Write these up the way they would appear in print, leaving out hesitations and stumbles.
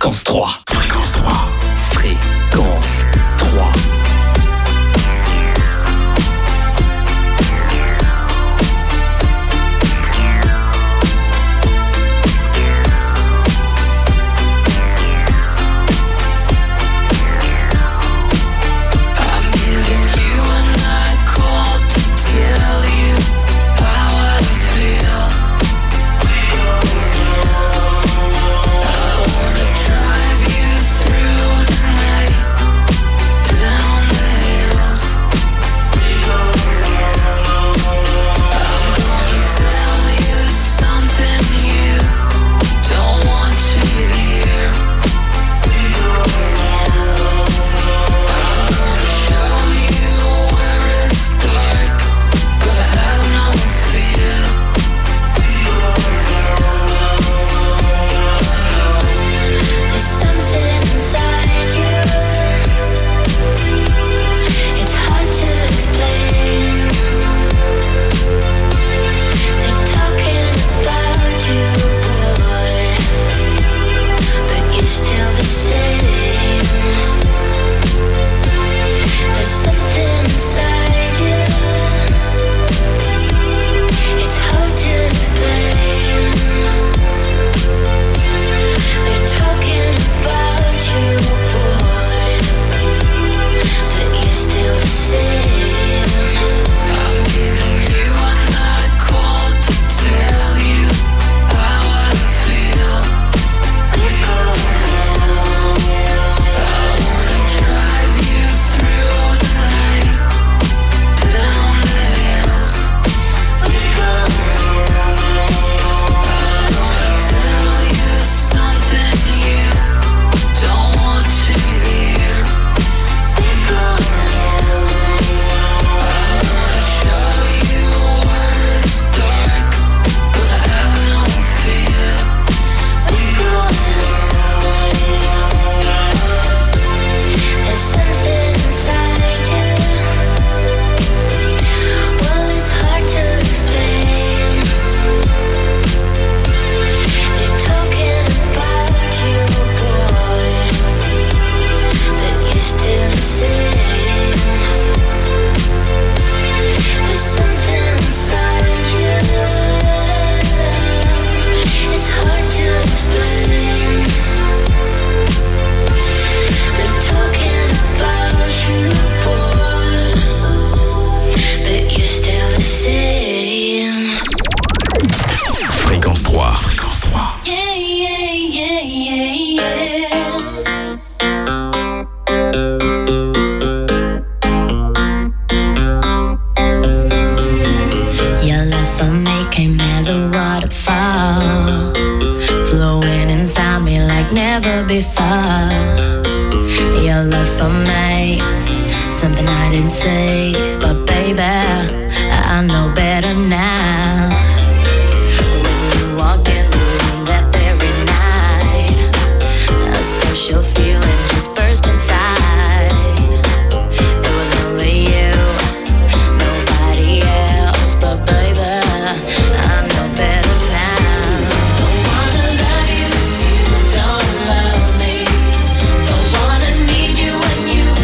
Fréquence 3. Fréquence 3. Fréquence 3.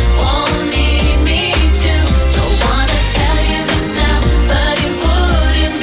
Put him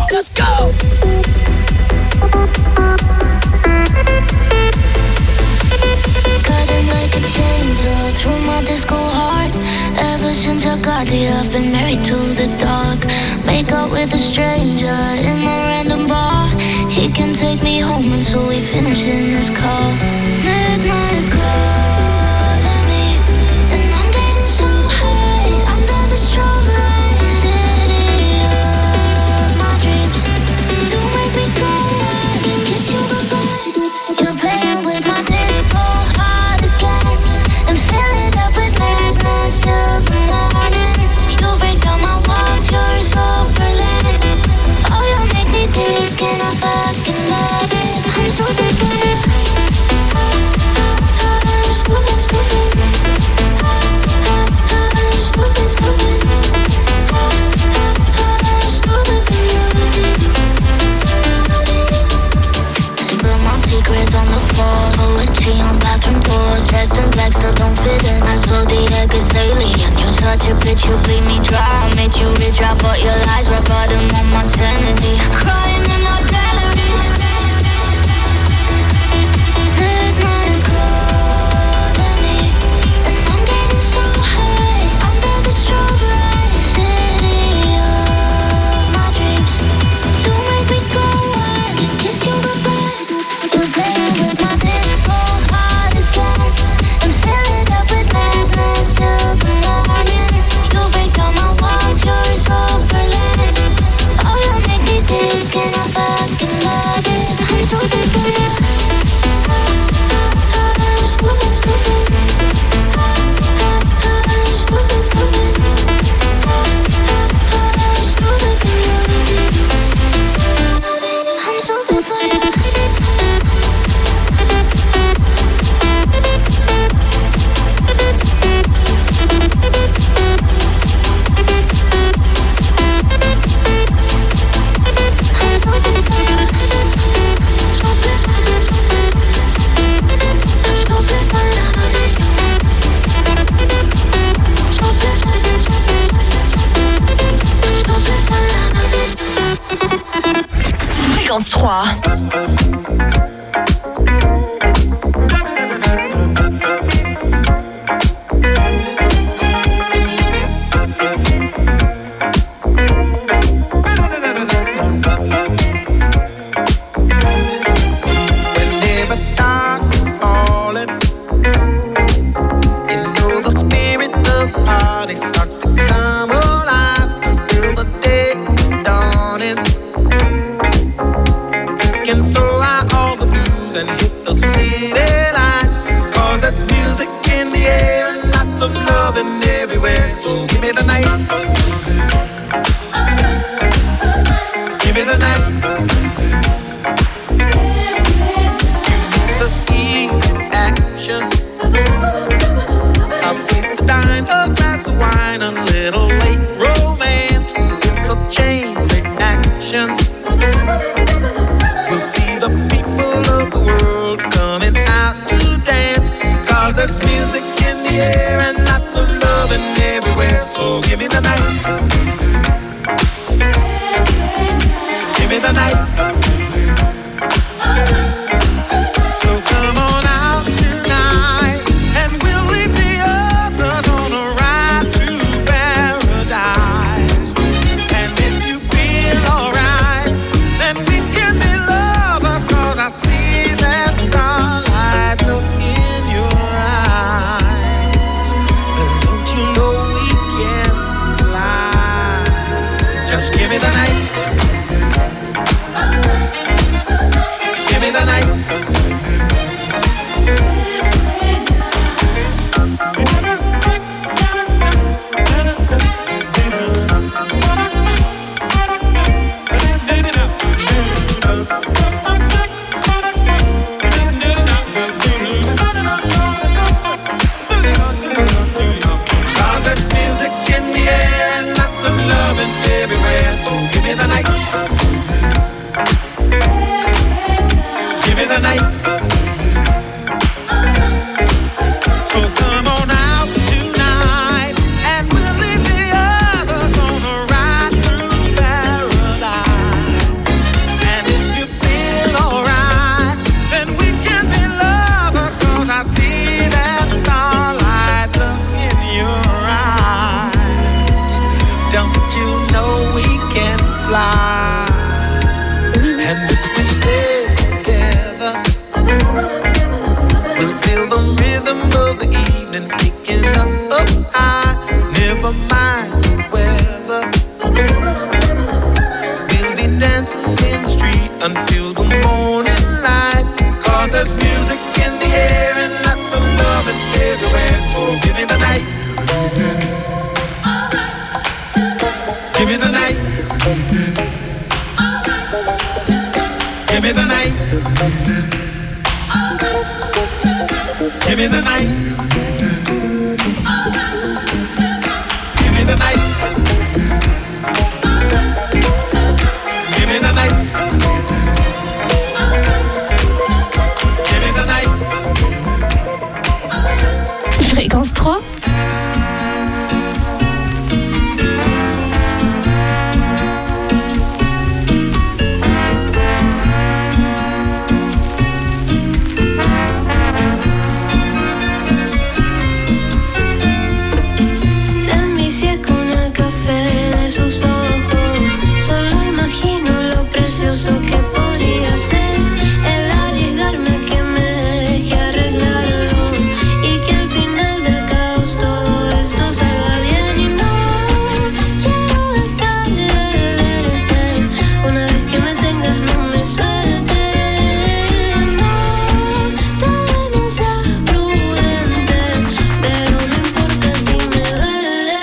Let's go! Cutting like a chainsaw through my disco heart. Ever since I got here, I've been married to the dark. Make out with a stranger in a random bar. He can take me home until we finish in his car. Midnight's calling me, and I'm getting so high under the strobe light. City of my dreams, you make me go wild and kiss you goodbye. You're playing with my disco heart again, and fill it up with madness till the morning. You break down my walls, you're so Berlin. Oh, you make me think and I fucking love it. I'm so good for you. Stupid, stupid. Stupid, stupid. Stupid for you. Spill my secrets on the floor. Poetry on bathroom doors. Dressed in black, still don't fit in. I saw the egg is alien. You're such a bitch, you bleed me dry. I made you rich, I bought your lies. Rock bottom on my sanity. Crying in our gallery. Midnight is calling me, and I'm getting so high under the strobe light. City of my dreams, you make me go wild and kiss you goodbye. You're playing with my disco heart again, and fill it up with madness till the morning. You break down my walls, you're so Berlin. Oh, you make me think and I fucking love it. I'm so good for you. Stupid, stupid. Stupid, stupid. Stupid for you. I'm so good for you. Fréquence 3. Whenever darkness falling, you know the spirit of the party starts to come alive until the day is dawning. Can throw out all the blues and hit the city lights, 'cause there's music in the air and lots of loving everywhere. So give me the night, give me the night. The key action. I waste a dime, a glass of wine, a little late romance. It's a chain reaction. We'll see the people of the world coming out to dance, 'cause there's music in the air and lots of loving everywhere. So give me the night, give me the night. So come on out tonight, and we'll leave the others on a ride to paradise. And if you feel alright, then we can be lovers, 'cause I see that starlight look in your eyes. But don't you know we can fly? Just give me the night, until the morning light. 'Cause there's music in the air and lots of love and everywhere. So give me the night. Give me the night. Give me the night. Give me the night. Give me the night. Give me the night. Give me the night. Fréquence 3. Que podría ser el arriesgarme a que me deje arreglarlo y que al final del caos todo esto salga bien. Y no quiero dejar de verte, una vez que me tengas no me sueltes. No, tal vez no sea prudente, pero no importa si me duele.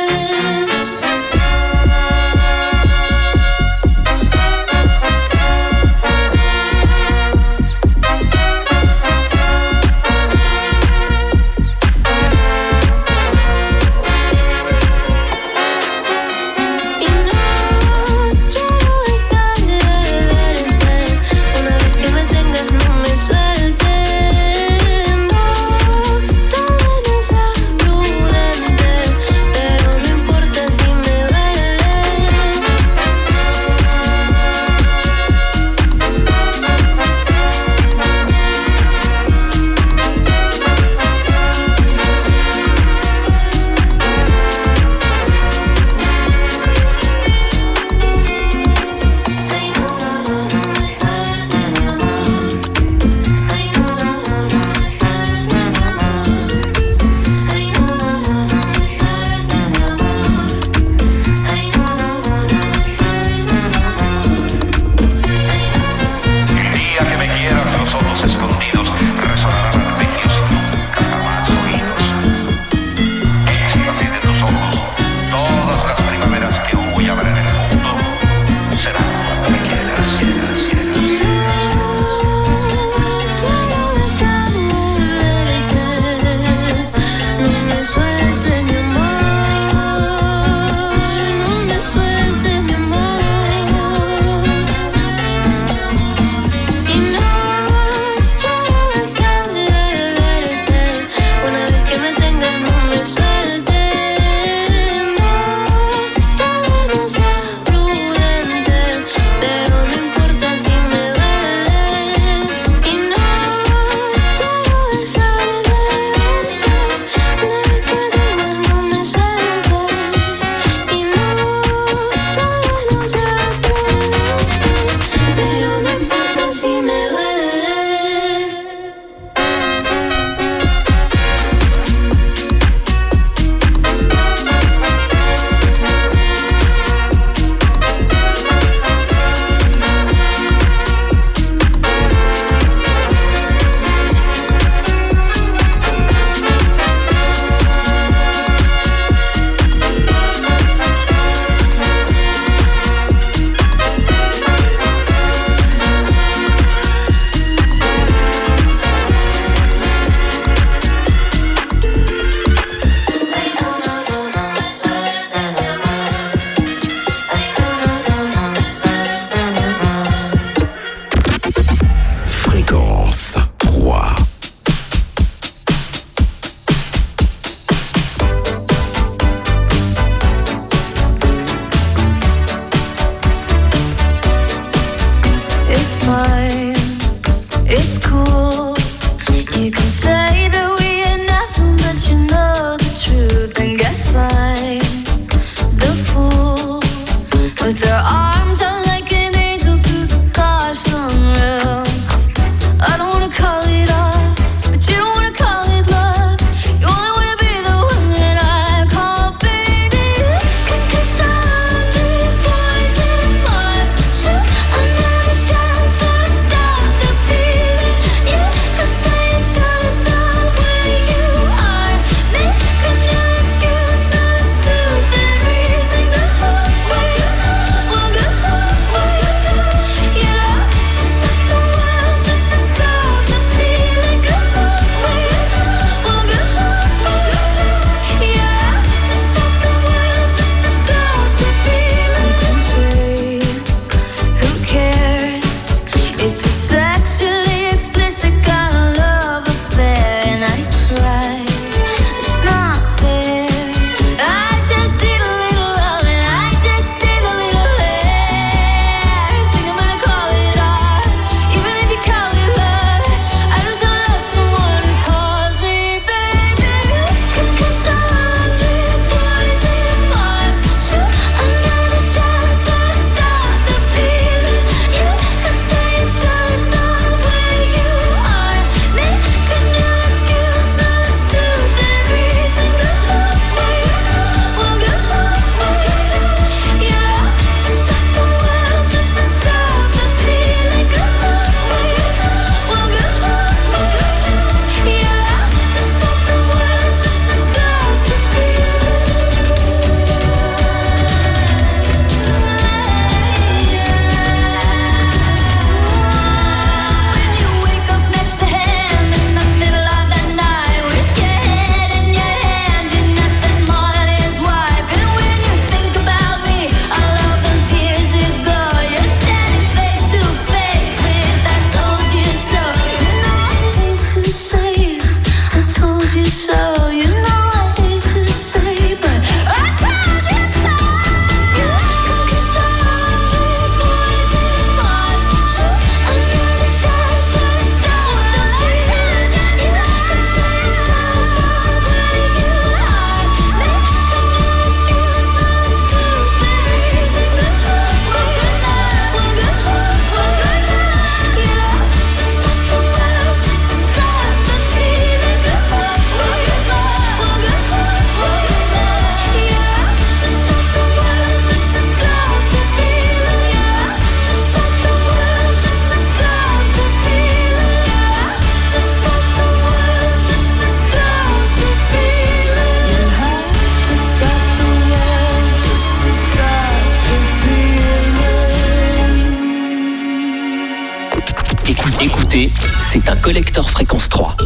Écoutez, c'est un collector fréquence 3.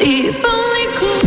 See if only could.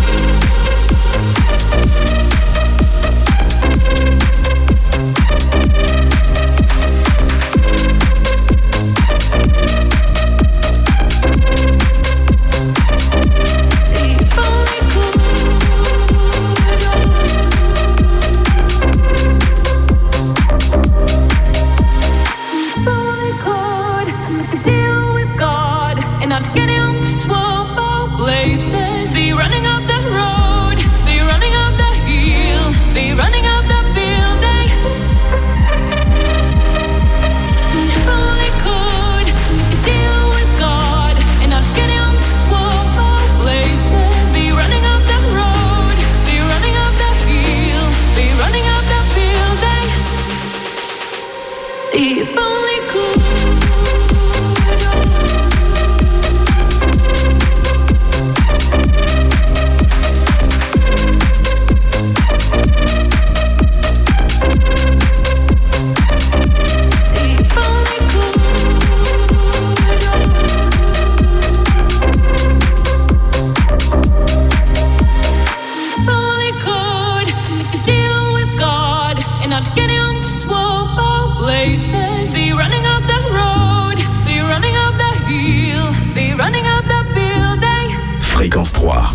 Fréquence 3.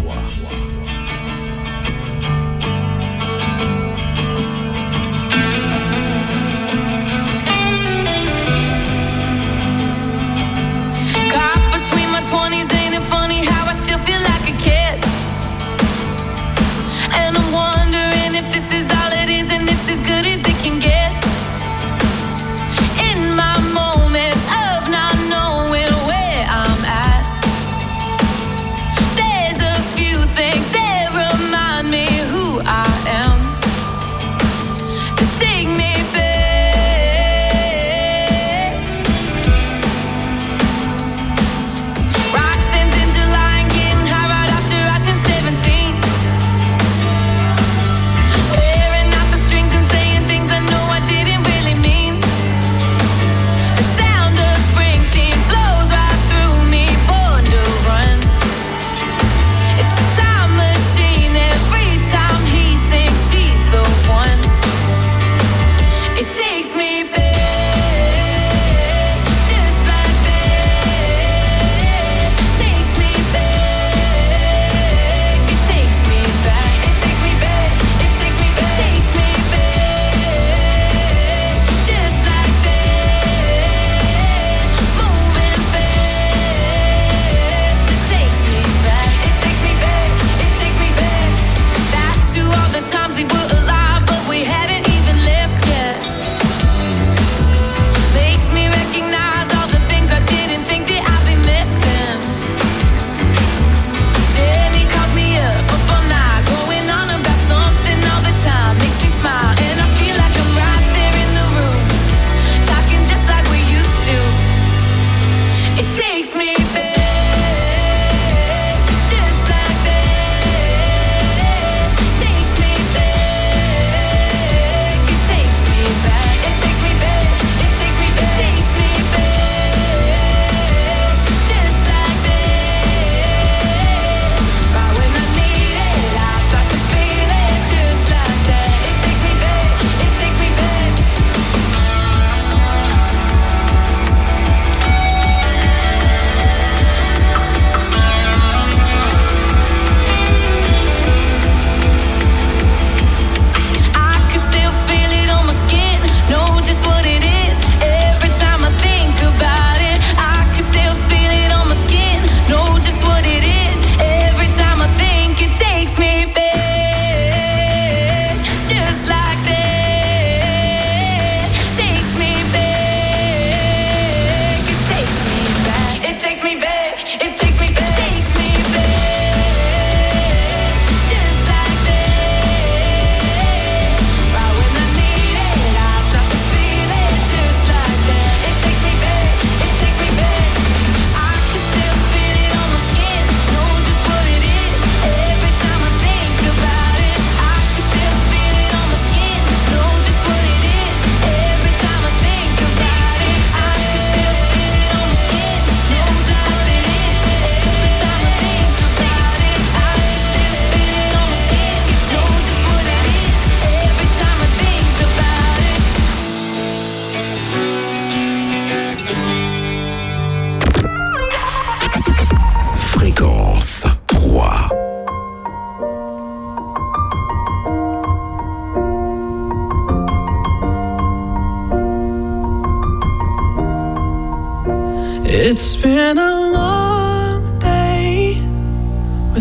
Few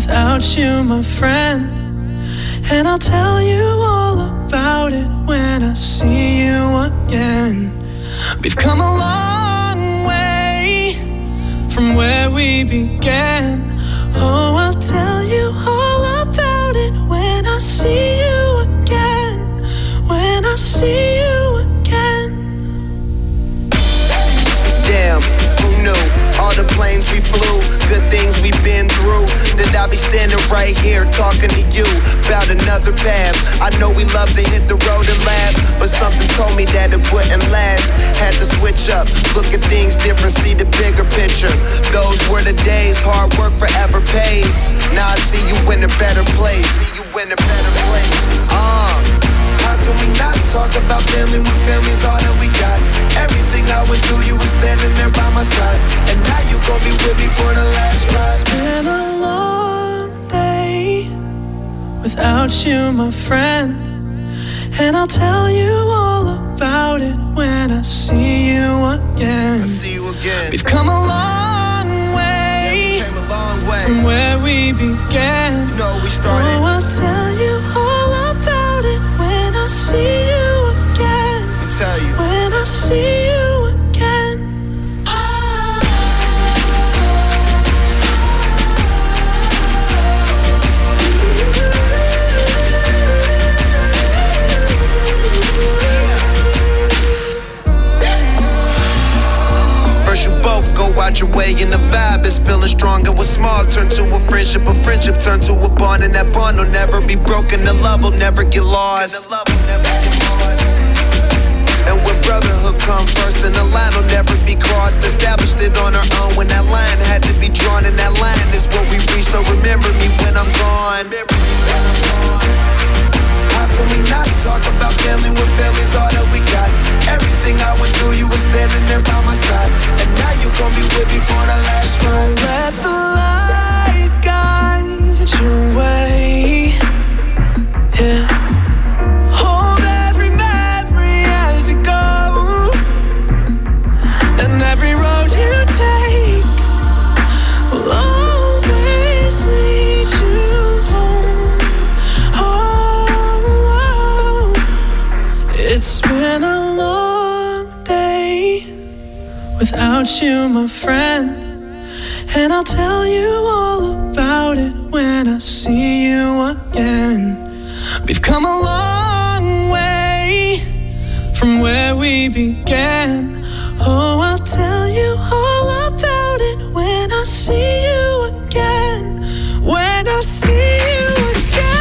without you, my friend. And I'll tell you all about it when I see you again. We've come a long way from where we began. Oh, I'll tell you all about it when I see you again. When I see you again. Damn, who knew? All the planes we flew, good things we've been through. That I'll be standing right here talking to you about another path. I know we love to hit the road and laugh, but something told me that it wouldn't last. Had to switch up, look at things different, see the bigger picture. Those were the days, hard work forever pays. Now I see you in a better place. How can we not talk about family when family's all that we got? Everything I went through, you were standing there by my side. And now you gon' be with me for the last ride. It's been a long day without you, my friend. And I'll tell you all about it when I see you again. We've come a long way, from where we began. You know we started. Oh, I'll tell you all about it when I see you again. When I see you again. First you both go out your way and the vibe is feeling strong. And what's small turn to a friendship turn to a bond. And that bond will never be broken, the love will never get lost. And when brotherhood come first, then the line will never be crossed. Established it on our own when that line had to be drawn. And that line is what we reach, so remember me when I'm gone. How can we not talk about family when family's all that we got? Everything I went through, you were standing there by my side. And now you gon' be with me for the last ride. Let the light guide your way. Yeah. Hold every memory as you go, and every road you take will always lead you home. Oh, it's been a long day without you, my friend. And I'll tell you all about it when I see you again. We've come a long way from where we began. Oh, I'll tell you all about it when I see you again. When I see you again.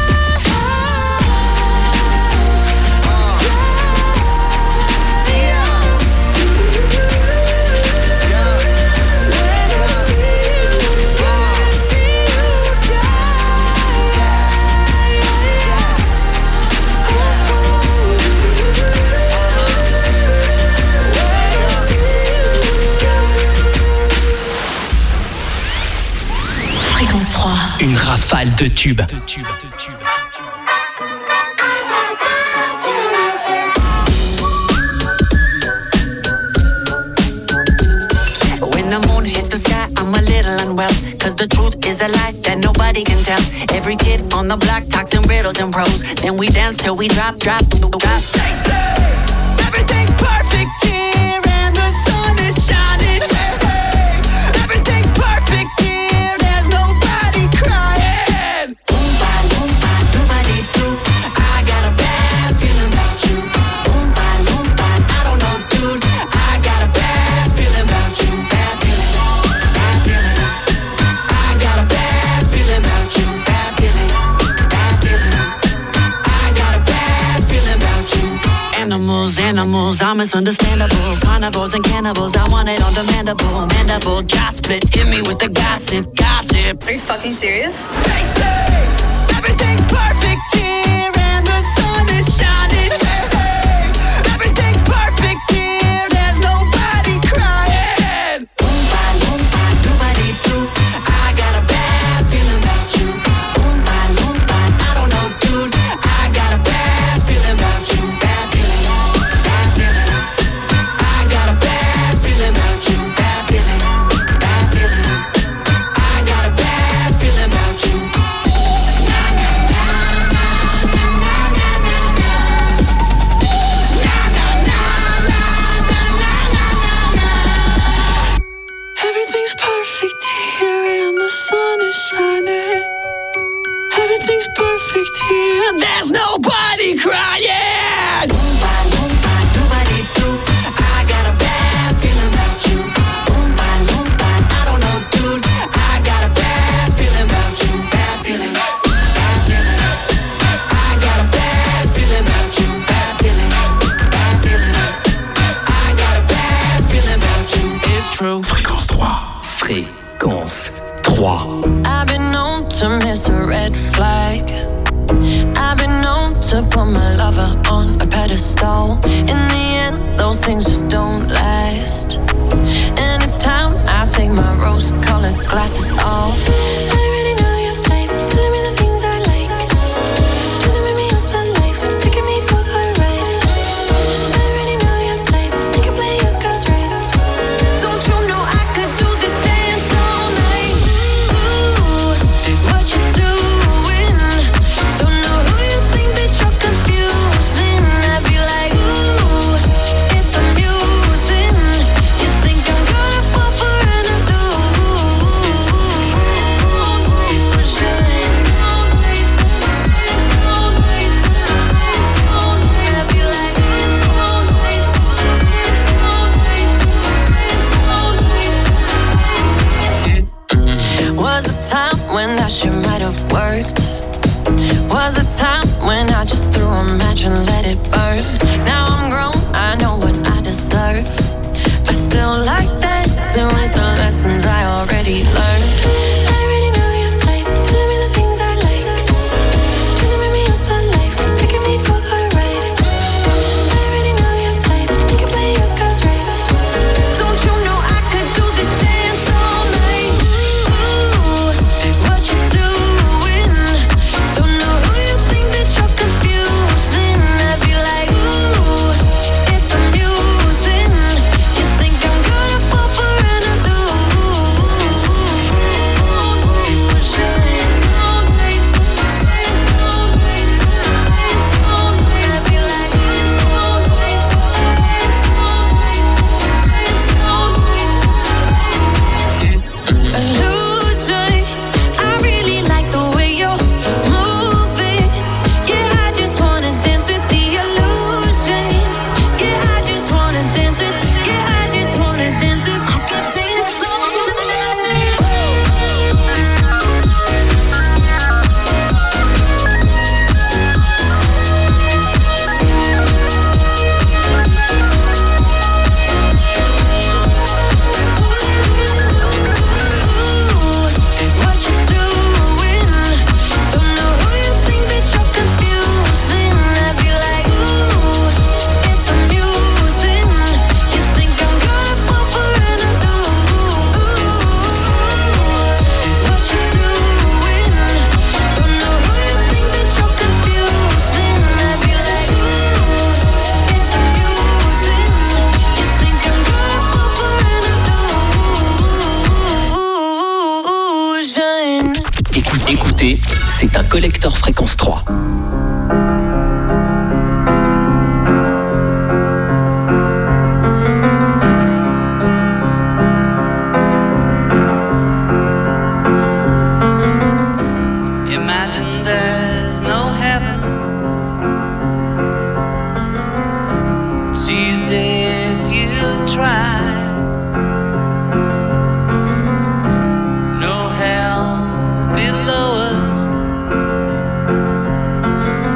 Une rafale de tubes. When the moon hits the sky, I'm a little unwell. Cause the truth is a lie that nobody can tell. Every kid on the block talks in riddles and prose. Then we dance till we drop. They say everything's perfect here and the sun is shining. Everything's perfect here, there's nobody crying. Oompa loompa doobity doo, I got a bad feeling about you. Oompa loompa, I don't know, dude, I got a bad feeling about you. Bad feeling, bad feeling. I got a bad feeling about you. Bad feeling, bad feeling. I got a bad feeling about you. Animals are misunderstandable. Carnivores and cannibals, I want it on demandable. Mandible, jaw split, hit me with the gossip. Are you fucking serious? They say everything's perfect here and the sun is shining. Everything's perfect here, there's nobody crying. Oompa loompa doobity doo, I got a bad feeling about you. Oompa loompa, I don't know, dude, I got a bad feeling about you. Bad feeling, bad feeling. I got a bad feeling about you. Bad feeling, bad feeling. I got a bad feeling about you. here, there's nobody crying. I got a bad feeling about you. I don't know, dude. I got a bad feeling about you. Bad feeling, bad feeling. I got a bad feeling about you. Bad feeling, bad feeling. I got a bad feeling about you. It's true. Fréquence 3. Fréquence 3. I've been known to miss a red flag. I've been known to put my lover on a pedestal. In the end, those things just don't last. And it's time I take my rose-colored glasses off. I already know your type, telling me the things I like. Trying to make me yours for life, taking me for a ride. I already know your type, you can play your cards right. Don't you know I could do this dance all night? Ooh, what you doing? Don't know who you think that you're confusing. I'd be like, ooh, it's amusing. You think I'm gonna fall for an illusion? I'd be like, was a time when that shit might have worked. Was a time when I just threw a match and let it burn. Now I'm grown, I know what I deserve. I still like that, dancing with the lessons I already learned. I already know your type, telling me the things I like. Trying to make me yours for life, taking me for a ride. I already know your type, you can play your cards right. Don't you know I could do this dance all night? Ooh, what you doing? Don't know who you think that you're confusing. I'd be like, ooh, it's amusing. You think I'm gonna fall for an illusion? I'd be like, illusion. I really like the way you're moving. Yeah, I just wanna dance with the illusion. Yeah, I just wanna dance with. Yeah, I just wanna dance with. I could dance all night. What you doing? Don't know who you think that you're confusing. I'd be like, ooh, it's amusing. You think I'm gonna fall for an illusion? What you doing? Don't know who you think that you're confusing. I'd be like, ooh, it's amusing. You think I'm gonna fall for an illusion? Écoutez, c'est un collector fréquence 3. Imagine there's no heaven. See as if you try. No hell below us.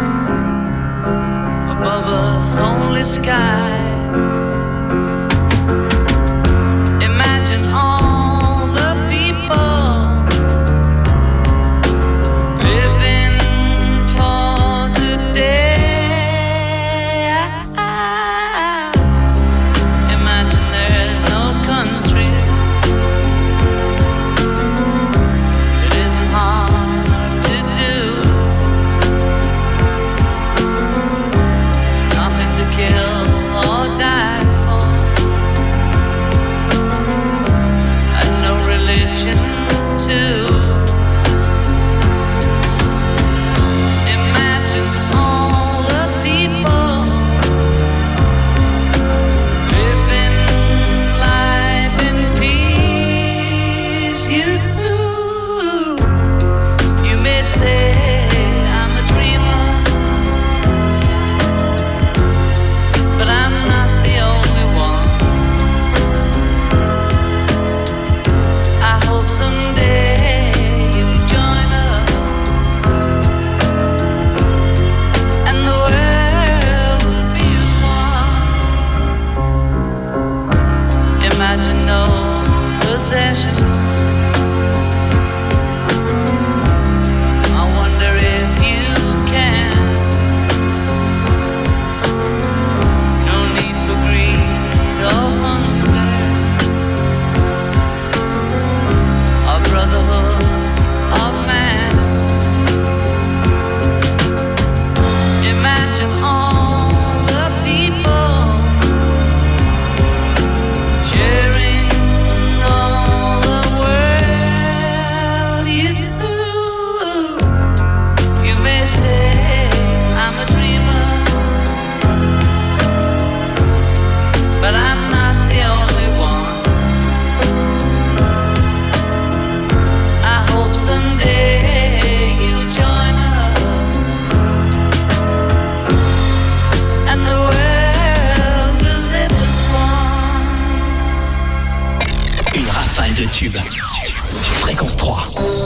tubes. Fréquence 3.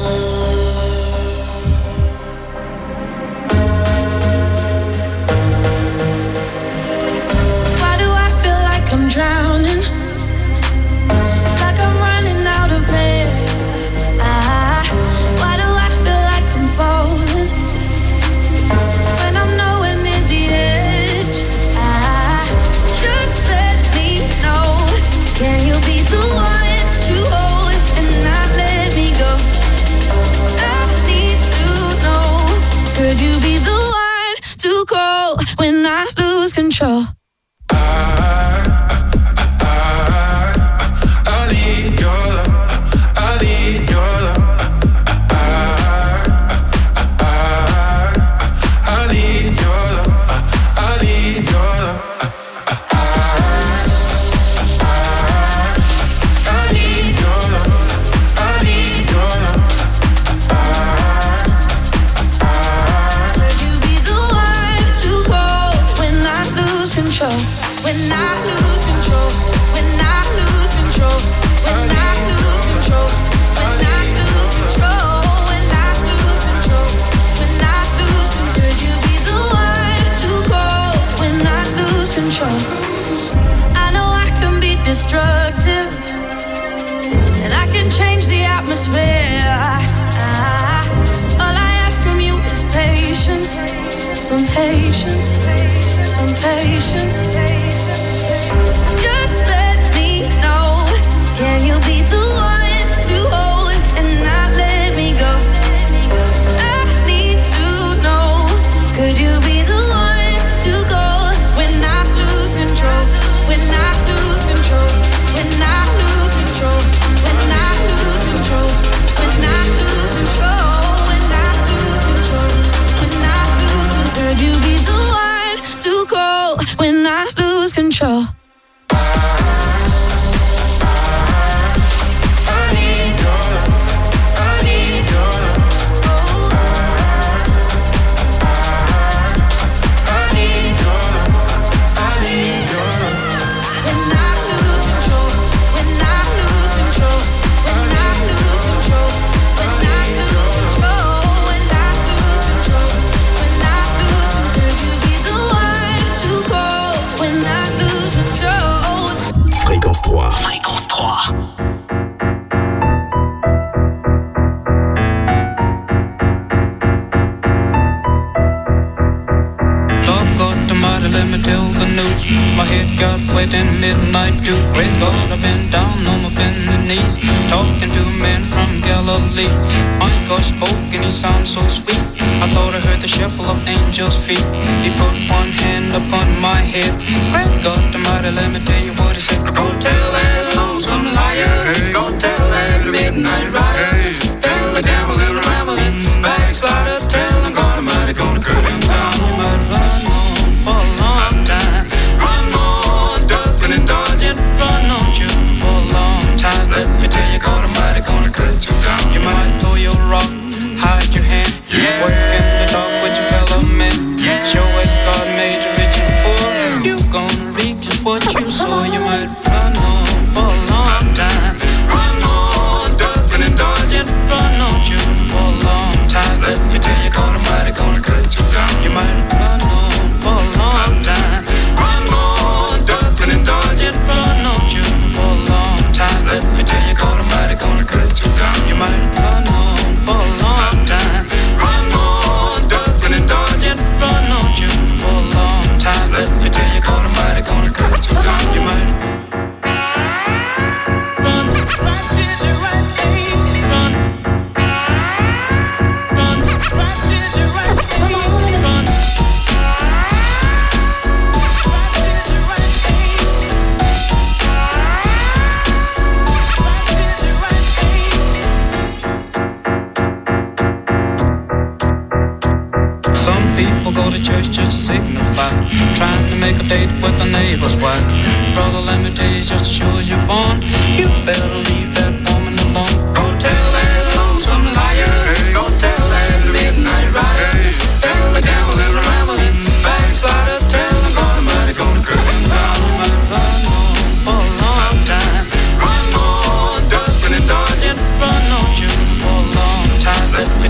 Why do I feel like I'm drowning? Like I'm running out of air. Why do I feel like I'm falling when I'm nowhere near the edge? Just let me know. Can you be the one to hold and not let me go? I need to know. Could you be the one to call when I lose control? I need your love. I need your love. I need your love. I need your love. I need your love. I need your love. Could you be the one to call when I lose control? When I lose control. When I lose control. When I lose control. When I lose control. When I lose control. When I lose control. Could you be the one to call when I lose control? I know I can be destructive, and I can change the atmosphere. All I ask from you is patience, some patience, some patience. Just let me know. Can you be the one to hold and not let me go? I need to know. Could you be the one to go when I lose control? When I lose control. When I lose control. When I lose control. When I lose control. When I lose control. When I lose control. Could you be the one to call when I lose control? I need your love. I need your love. I need your love. I need your love. When I lose control. When I lose control. When I lose control. When I lose control. When I lose control. When I lose control. Could you be the one to call when I lose control? Fréquence 3. Fréquence 3. Dog got the mighty, let me tell the news. My head got wet in midnight dew. Great God, I've been down on my bending knees, talking to a man from Galilee. My God spoke and he sounds so sweet. I thought I heard the shuffle of angels' feet. He put one hand upon my head. Great God Almighty, let me tell you what he said. Go tell that lonesome liar. Go tell that midnight rider. Tell the gambling, rambling, backslider. Tell him God Almighty gonna cut him down. You might run on for a long time. Run on, ducking and dodging. Run on, children, for a long time. Let me tell you, God Almighty gonna cut you down. You might throw your rock, hide your hand. Work in the dark with your fellow men. Show us God made you rich and poor. You gonna reap just what you sow. You might run on for a long time. Run on, ducking and dodging. Run on, children, for a long time. Let me tell you, God Almighty gonna cut you down. You might run on for a long time. Run on, ducking and dodging. Run on, children, for a long time. Let me tell you, God Almighty gonna cut you down. You might run on for a long time. Run on, ducking and dodging. Run on, children, for a long time. Let me tell you, God Almighty gonna cut you down. You might run, run, run, run, run. Some people go to church just to signify, trying to make a date with a neighbor's wife. Brother, let me tell you, just as sure as you're born, you better leave that woman alone. Go tell that lonesome liar. Go tell that midnight rider. Tell the gambling, rambling, backslider. Tell the God Almighty gonna cut him down. You might run on for a long time. Run on, ducking and dodging.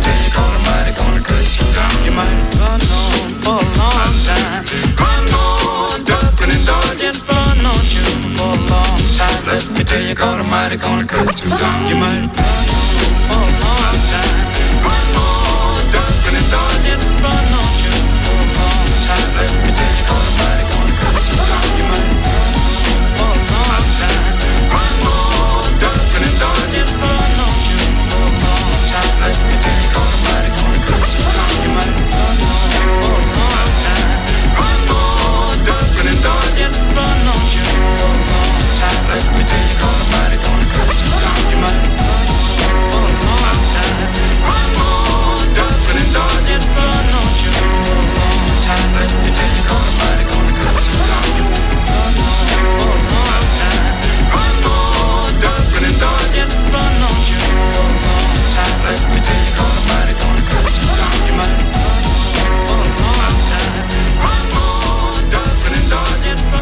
tell you, cause the mighty gonna cut you down. You might run on for a long time. Run on, ducking and dodging, run on you for a long time. Let me tell you, cause the mighty gonna cut you down. You might run on for a long time. Run on, ducking and dodging, run on you for a long time. Let me tell you, cause the mighty gonna cut you down. You might run on for a long time. Run on, ducking and dodging, run on you for a long time. Let me tell you, cause the mighty gonna cut you down. You might run on for a long time. Run on, ducking and dodging, run on you for a long time. Let me tell you, cause the mighty gonna cut you down. You might run on for a long time. Run on, ducking and dodging, run on you for a long time. Let me tell you, cause the mighty gonna cut you down. You might run on for a long time. Run on, ducking and dodging, run on you for a long time. Let me tell you, cause the mighty gonna cut you down. You might run on for a long time. Run on, ducking and dodging, run.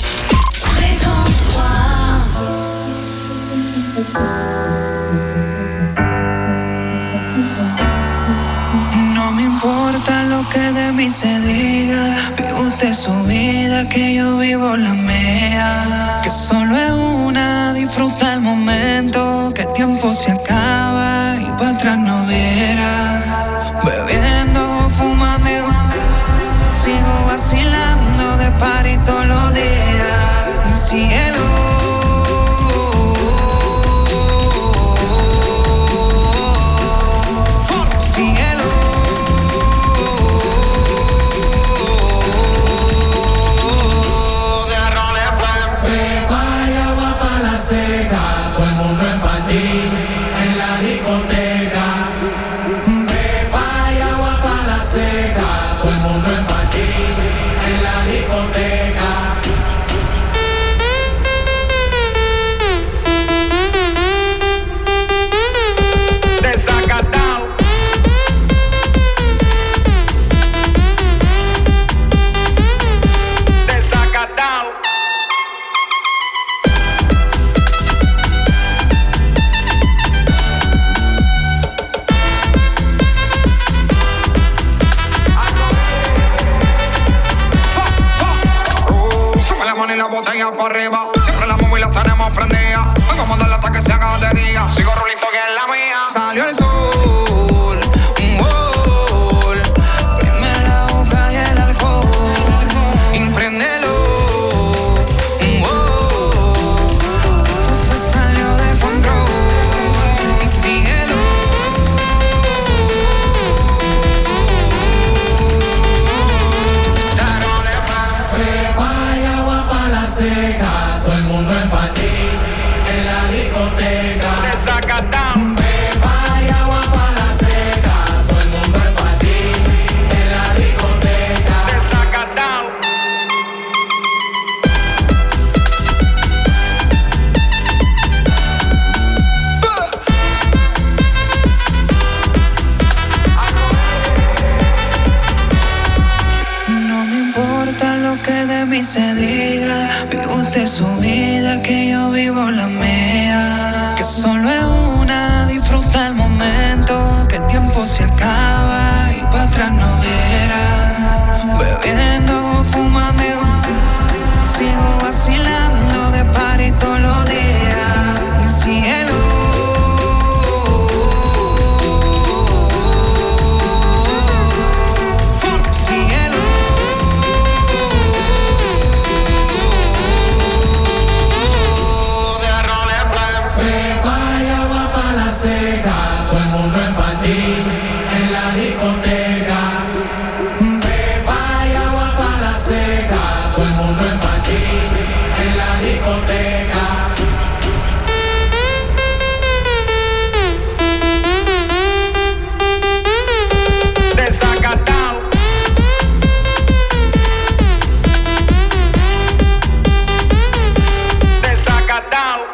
No me importa lo que de mí se diga, vive usted su vida, que yo vivo la mía. Que solo es una, disfruta el momento, que el tiempo se acaba y para atrás no viera. Bebiendo, fumando, sigo vacilando de party todos los días. Y cielo. Botella para arriba, siempre las móviles tenemos prendidas. Vengo a mandarle hasta que se haga de día. Sigo rulito que es la mía. Salió el sol, un gol. Prime la boca y el alcohol. Impréndelo, un gol. Esto se salió de control. Y síguelo. Seca, todo el mundo en patí, en la discoteca. Beba y agua para la seca, todo el mundo en patí, en la discoteca. No me importa lo que de mí se diga, vive usted su vida, que yo vivo la mía. Que solo es una, disfruta el momento, que el tiempo se acaba y para atrás no viera. Bebiendo, fumando, sigo vacilando de party todos los días. Y cielo. Seca, todo el mundo en patí, en la discoteca. Beba y agua para la seca, todo el mundo en patí, en la discoteca. Desacatao. Desacatao.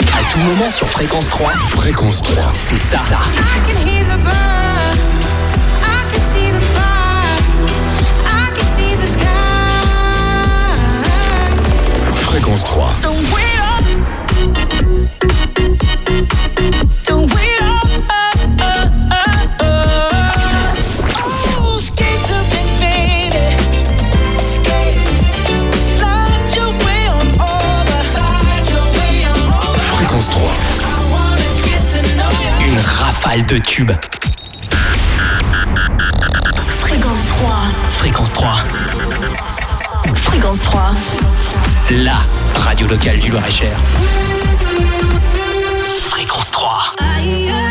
Moment sur Fréquence 3. Fréquence 3. C'est ça. I can hear the birds rafale de tubes. Fréquence 3. Fréquence 3. Fréquence 3. La radio locale du Loir-et-Cher. Fréquence 3.